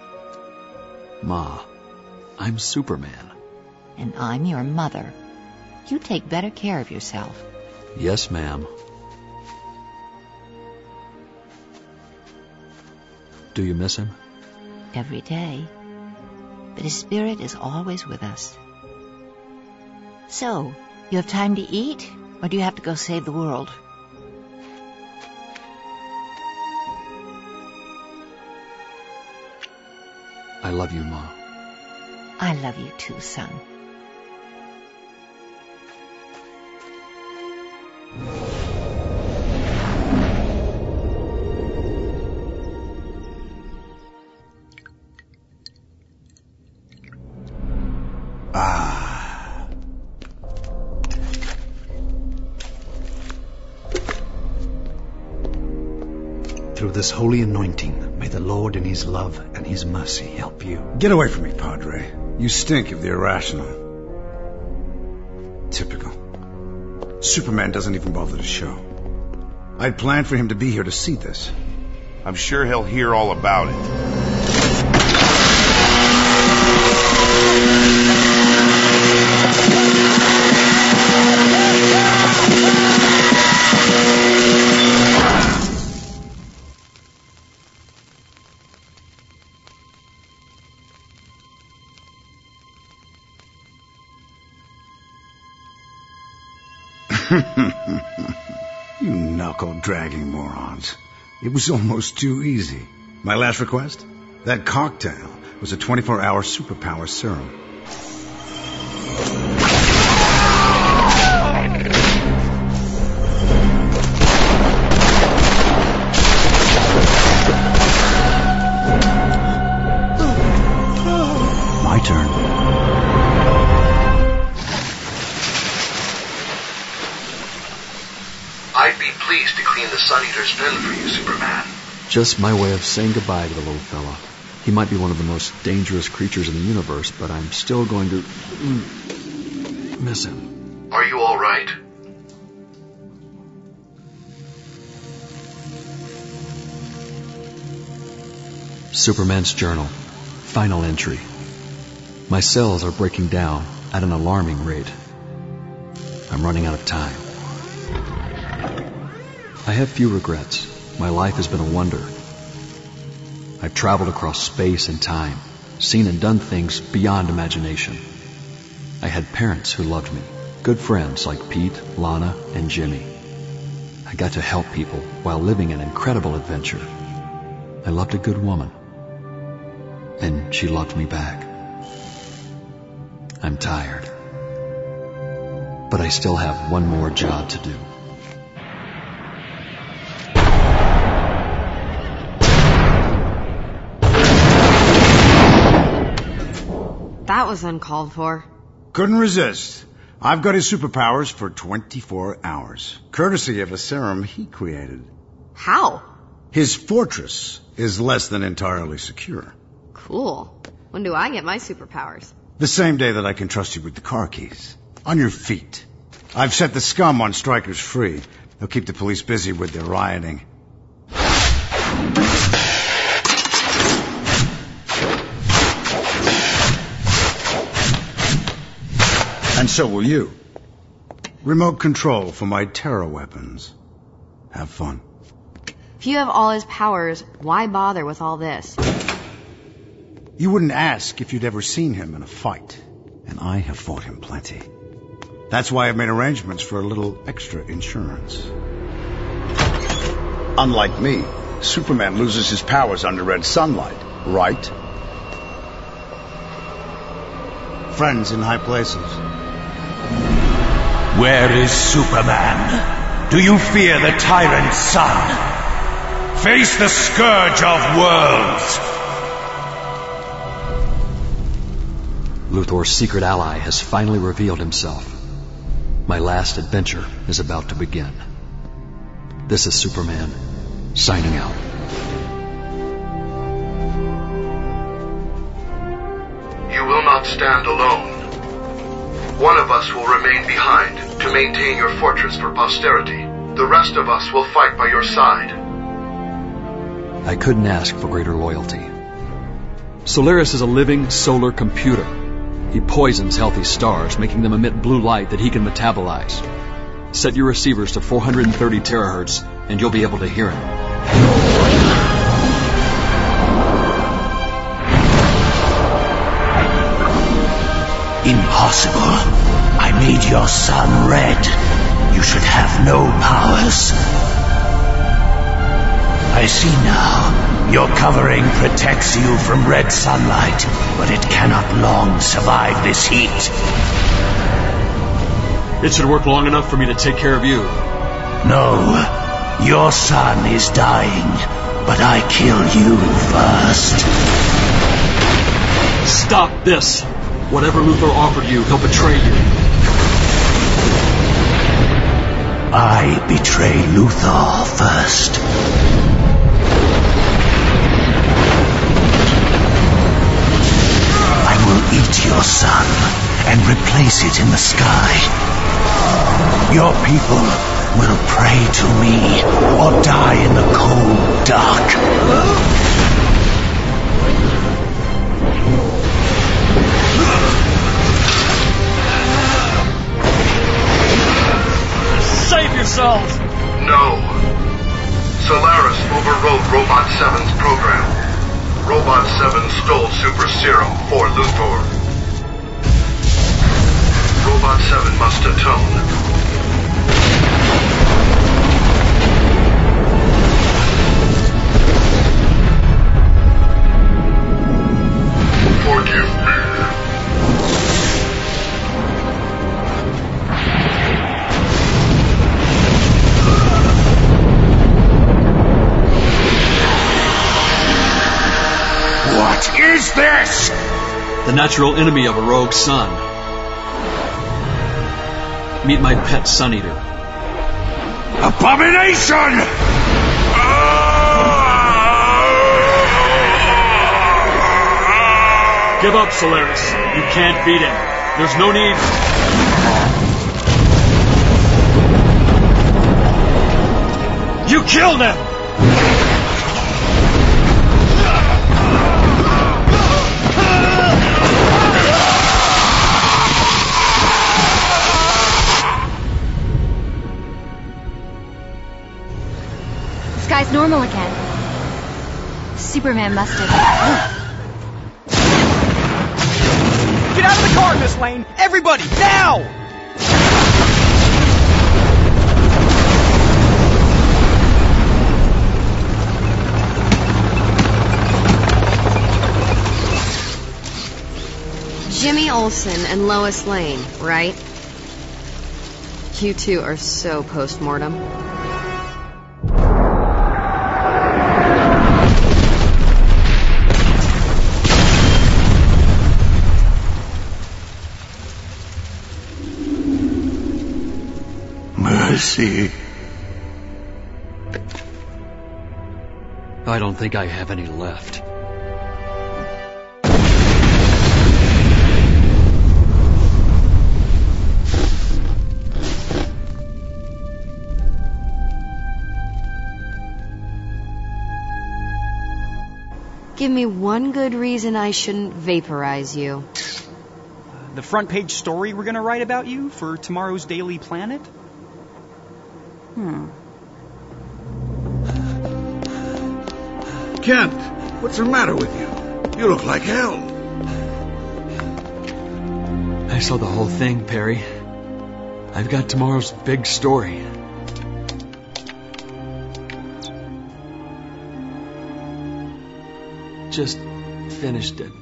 S23: Ma, I'm Superman.
S3: And I'm your mother. You take better care of yourself.
S23: Yes, ma'am. Do you miss him?
S3: Every day. But his spirit is always with us. So, you have time to eat, or do you have to go save the world?
S23: I love you, Ma.
S3: I love you too, son.
S10: Ah. Through this holy anointing, may the Lord in his love and his mercy help you. Get away from me, Padre. You stink of the irrational. Typical. Superman doesn't even bother to show. I'd planned for him to be here to see this.
S17: I'm sure he'll hear all about it.
S10: You knuckle-dragging morons. It was almost too easy. My last request? That cocktail was a twenty-four hour superpower serum. My turn.
S18: I'd be pleased to clean the Sun Eater's pen for you, Superman.
S23: Just my way of saying goodbye to the little fella. He might be one of the most dangerous creatures in the universe, but I'm still going to mm, miss him.
S18: Are you all right?
S23: Superman's journal. Final entry. My cells are breaking down at an alarming rate. I'm running out of time. I have few regrets. My life has been a wonder. I've traveled across space and time, seen and done things beyond imagination. I had parents who loved me, good friends like Pete, Lana, and Jimmy. I got to help people while living an incredible adventure. I loved a good woman, and she loved me back. I'm tired, but I still have one more job to do.
S20: That was uncalled for.
S10: Couldn't resist. I've got his superpowers for twenty-four hours, courtesy of a serum he created.
S20: How?
S10: His fortress is less than entirely secure.
S20: Cool. When do I get my superpowers?
S10: The same day that I can trust you with the car keys. On your feet. I've set the scum on strikers free. They'll keep the police busy with their rioting. so will you. Remote control for my terror weapons. Have fun.
S20: If you have all his powers, why bother with all this?
S10: You wouldn't ask if you'd ever seen him in a fight, and I have fought him plenty. That's why I've made arrangements for a little extra insurance.
S1: Unlike me, Superman loses his powers under red sunlight, right?
S10: Friends in high places.
S4: Where is Superman? Do you fear the tyrant's son? Face the scourge of worlds!
S23: Luthor's secret ally has finally revealed himself. My last adventure is about to begin. This is Superman, signing out.
S14: You will not stand alone. One of us will remain behind to maintain your fortress for posterity. The rest of us will fight by your side.
S23: I couldn't ask for greater loyalty. Solaris is a living solar computer. He poisons healthy stars, making them emit blue light that he can metabolize. Set your receivers to four hundred thirty terahertz, and you'll be able to hear him.
S4: Impossible. I made your son red. You should have no powers. I see now. Your covering protects you from red sunlight, but it cannot long survive this heat.
S23: It should work long enough for me to take care of you.
S4: No. Your son is dying, but I kill you first.
S23: Stop this! Whatever Luthor offered you, he'll betray you.
S4: I betray Luthor first. I will eat your son and replace it in the sky. Your people will pray to me or die in the cold dark.
S23: Save yourselves!
S14: No. Solaris overrode Robot seven's program. Robot seven stole Super Serum for Luthor. Robot seven must atone. Forgive me.
S4: What is this?
S23: The natural enemy of a rogue sun. Meet my pet Sun Eater.
S4: Abomination!
S23: Give up, Solaris. You can't beat him. There's no need. You killed him!
S13: Sky's normal again. Superman must have...
S22: Get out of the car, Miss Lane! Everybody, now!
S20: Jimmy Olsen and Lois Lane, right? You two are so post-mortem.
S4: Mercy.
S23: I don't think I have any left.
S20: Give me one good reason I shouldn't vaporize you.
S22: the front page story we're gonna write about you for tomorrow's Daily Planet? Hmm.
S9: Kent, what's the matter with you? You look like hell.
S23: I saw the whole thing, Perry. I've got tomorrow's big story. Just finished it.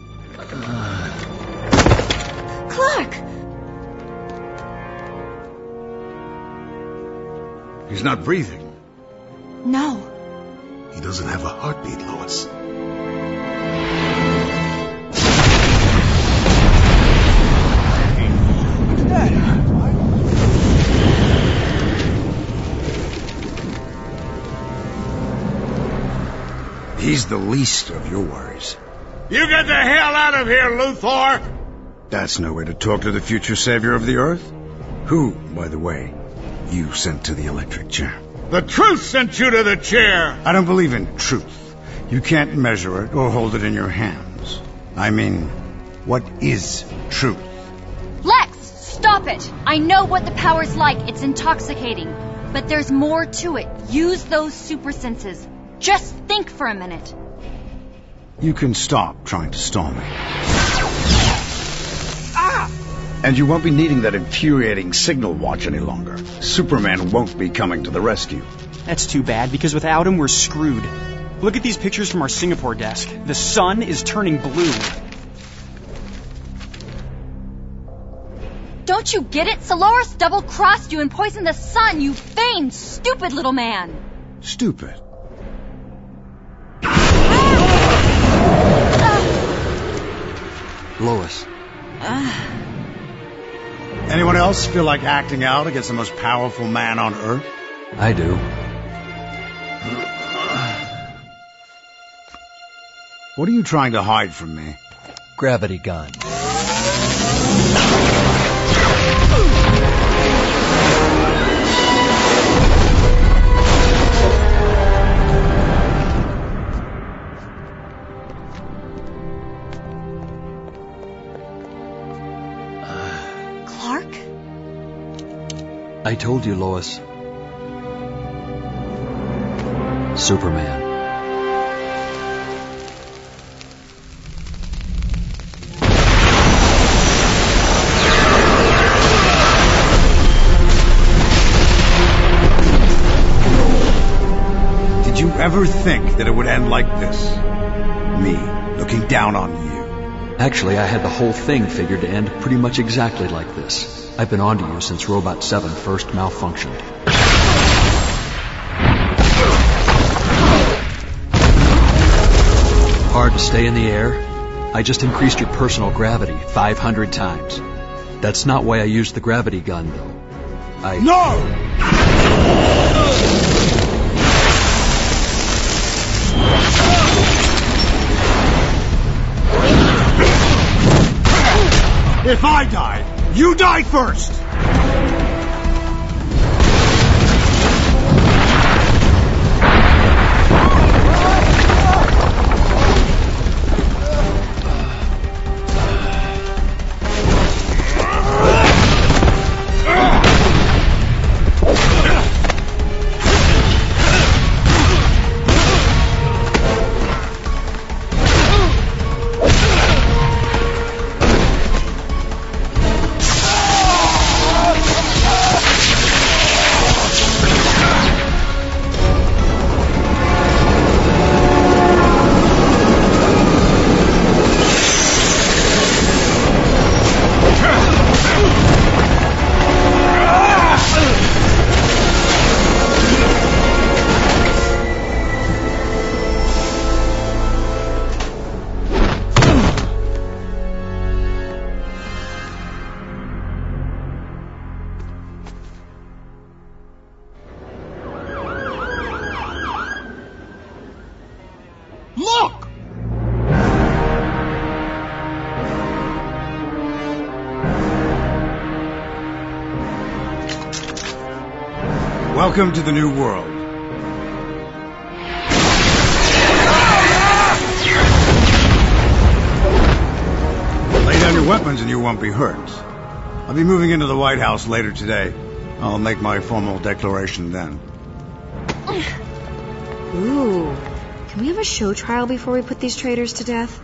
S13: Clark!
S9: He's not breathing.
S13: No.
S6: He doesn't have a heartbeat, Lois.
S10: He's the least of your worries.
S9: You get the hell out of here, Luthor!
S10: That's no way to talk to the future savior of the Earth. Who, by the way, you sent to the electric chair.
S9: The truth sent you to the chair!
S10: I don't believe in truth. You can't measure it or hold it in your hands. I mean, what is truth?
S13: Lex, stop it! I know what the power's like. It's intoxicating. But there's more to it. Use those super senses. Just think for a minute.
S10: You can stop trying to stall me.
S1: Ah! And you won't be needing that infuriating signal watch any longer. Superman won't be coming to the rescue.
S22: That's too bad, because without him, we're screwed. Look at these pictures from our Singapore desk. The sun is turning blue.
S13: Don't you get it? Solaris double-crossed you and poisoned the sun, you vain, stupid little man.
S10: Stupid?
S23: Lois.
S10: Anyone else feel like acting out against the most powerful man on Earth?
S23: I do.
S10: What are you trying to hide from me?
S11: Gravity gun.
S23: I told you, Lois. Superman.
S10: Did you ever think that it would end like this? Me, looking down on you.
S23: Actually, I had the whole thing figured to end pretty much exactly like this. I've been onto you since Robot seven first malfunctioned. Hard to stay in the air? I just increased your personal gravity five hundred times. That's not why I used the gravity gun, though. I...
S10: No! If I die, you die first!
S9: Look!
S10: Welcome to the new world. Lay down your your weapons and you won't be hurt. I'll be moving into the White House later today. I'll make my formal declaration then.
S20: Ooh. Can we have a show trial before we put these traitors to death?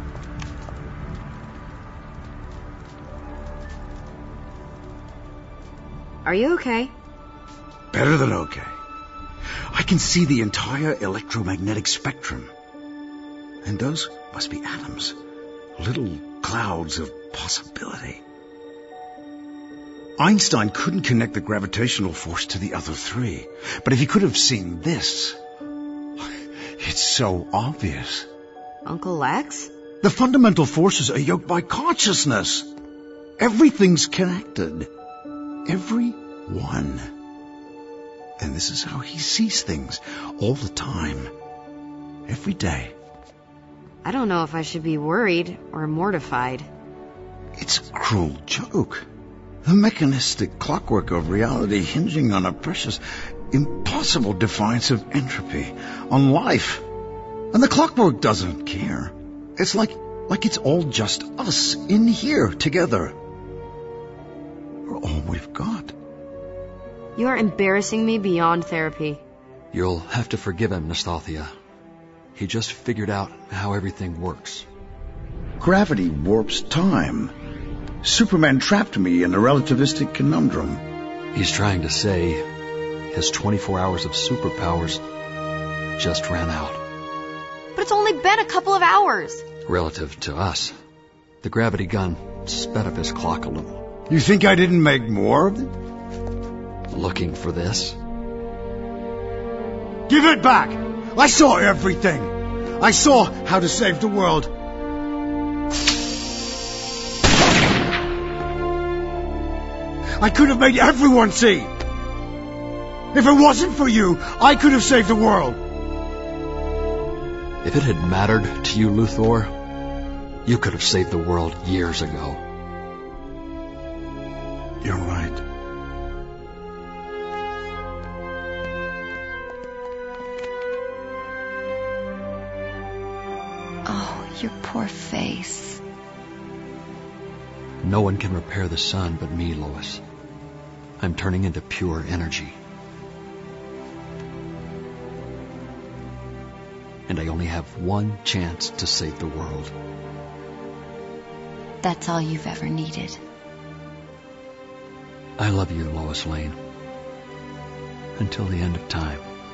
S20: Are you okay?
S10: Better than okay. I can see the entire electromagnetic spectrum. And those must be atoms. Little clouds of possibility. Einstein couldn't connect the gravitational force to the other three. But if he could have seen this, it's so obvious.
S20: Uncle Lex?
S10: The fundamental forces are yoked by consciousness. Everything's connected. Every one. And this is how he sees things all the time. Every day.
S20: I don't know if I should be worried or mortified.
S10: It's a cruel joke. The mechanistic clockwork of reality hinging on a precious, impossible defiance of entropy, on life. And the clockwork doesn't care. It's like, like it's all just us in here together. We're all we've got.
S20: You are embarrassing me beyond therapy.
S23: You'll have to forgive him, Nastalthia. He just figured out how everything works.
S1: Gravity warps time. Superman trapped me in a relativistic conundrum.
S23: He's trying to say his twenty-four hours of superpowers just ran out.
S13: But it's only been a couple of hours.
S23: Relative to us, the gravity gun sped up his clock a little.
S10: You think I didn't make more of it?
S23: Looking for this?
S10: Give it back! I saw everything! I saw how to save the world. I could have made everyone see. If it wasn't for you, I could have saved the world.
S23: If it had mattered to you, Luthor, you could have saved the world years ago.
S10: You're right.
S3: Oh, your poor face.
S23: No one can repair the sun but me, Lois. I'm turning into pure energy. And I only have one chance to save the world.
S3: That's all you've ever needed.
S23: I love you, Lois Lane. Until the end of time.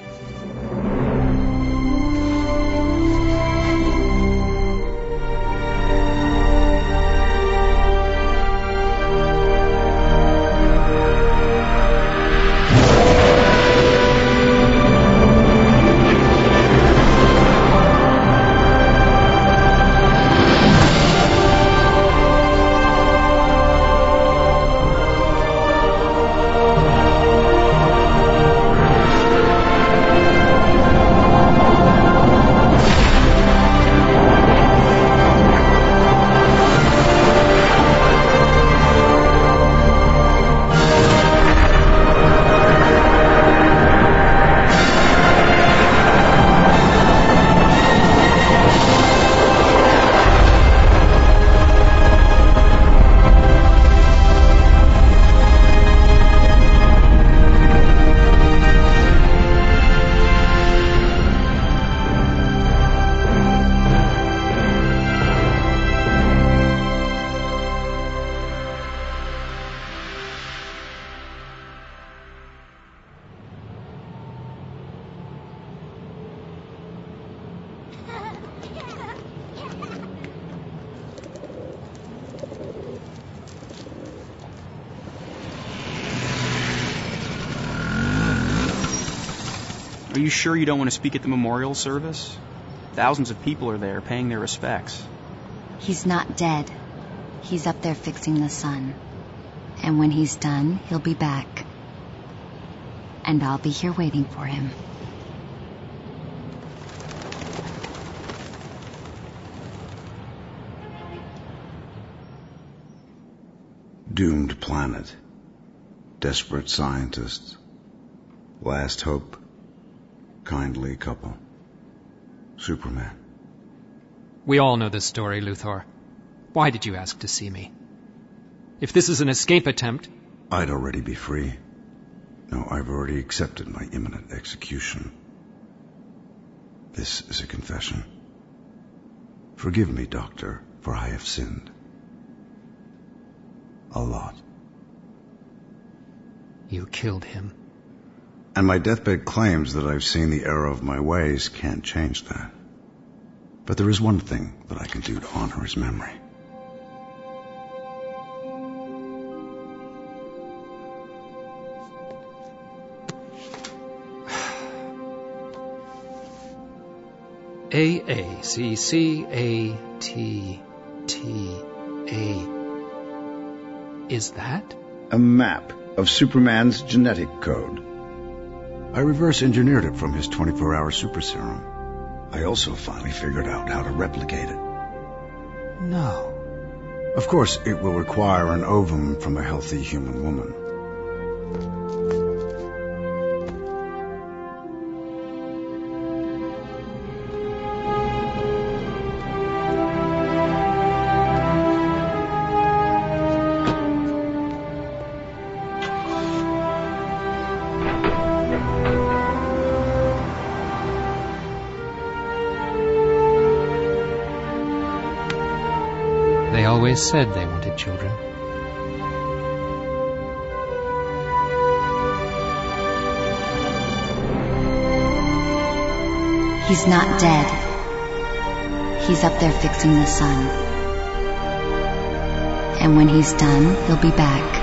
S22: Are you sure you don't want to speak at the memorial service? Thousands of people are there paying their respects.
S3: He's not dead. He's up there fixing the sun. And when he's done, he'll be back. And I'll be here waiting for him.
S10: Doomed planet. Desperate scientists. Last hope. Kindly couple. Superman.
S2: We all know this story, Luthor. Why did you ask to see me? If this is an escape attempt...
S10: I'd already be free. No, I've already accepted my imminent execution. This is a confession. Forgive me, Doctor, for I have sinned. A lot.
S2: You killed him.
S10: And my deathbed claims that I've seen the error of my ways can't change that. But there is one thing that I can do to honor his memory.
S2: A A C C A T T A. Is that?
S1: A map of Superman's genetic code.
S10: I reverse engineered it from his twenty-four hour super serum.
S1: I also finally figured out how to replicate it.
S2: No.
S10: Of course, it will require an ovum from a healthy human woman.
S2: They always said they wanted children.
S3: He's not dead. He's up there fixing the sun. And when he's done, he'll be back.